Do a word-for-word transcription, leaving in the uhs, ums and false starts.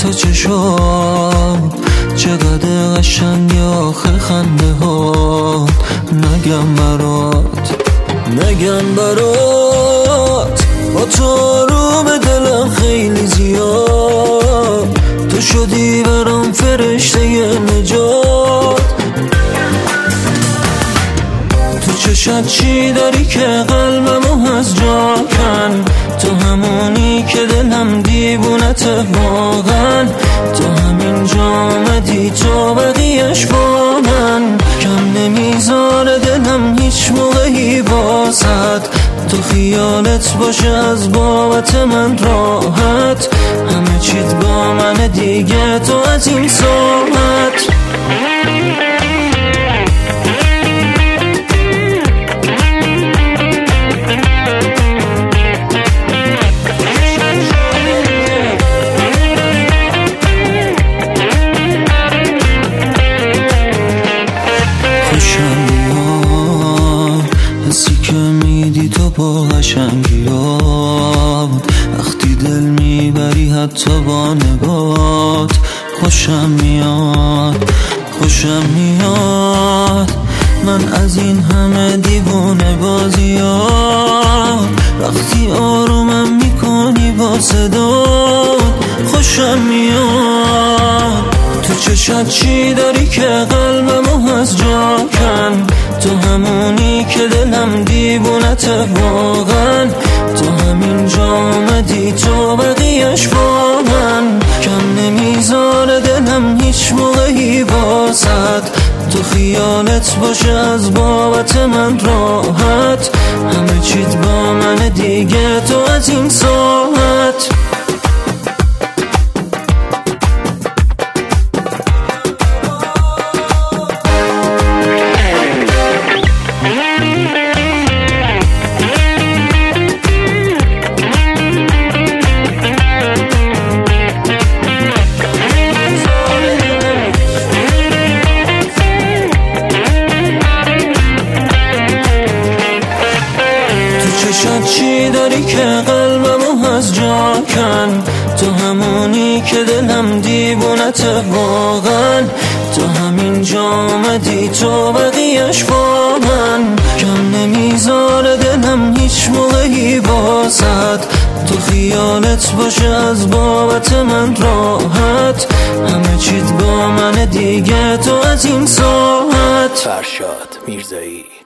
تا چشام چقدر قشنگ آخه خنده ها. نگم برات نگم برات با تو آروم دلم خیلی زیاد. تو شدی برام فرشته نجات. تو چشات چی داری که قلبمو از جا کن؟ تو همونی که دلم دیوونته واقعا. تو همین جا آمدی تو بقیهش با من. کم نمیذاره دلم هیچ موقعی واسد. تو خیالت باشه از بابت من راحت. همه چیت با من دیگه تو از این ساعت. خوشم میاد حسی که میدی تو با قشنگی ها. وقتی دل میبری حتی با نگات. خوشم میاد خوشم میاد من از این همه دیوونه بازی ها. وقتی آرومم میکنی با صدات. خوشم میاد تو چشات چی داری که قلبمو از جا کن؟ تو همونی که دلم دیوونته واقعا. تو همین جا آمدی تو بقیهش با من. کم نمیذاره دلم هیچ موقعی واسد. تو خیالت باشه از بابت من راحت. همه چیت با من دیگه تو از این ساعت. چشات چی داری که قلبمو از جا کن؟ تو همونی که دلم دیوونته واقعا. تو همین جا آمدی تو بقیهش با من. کم نمیذاره دلم هیچ موقعی واسد. تو خیالت باشه از بابت من راحت. همه چیت با من دیگه تو از این ساعت. فرشاد میرزایی.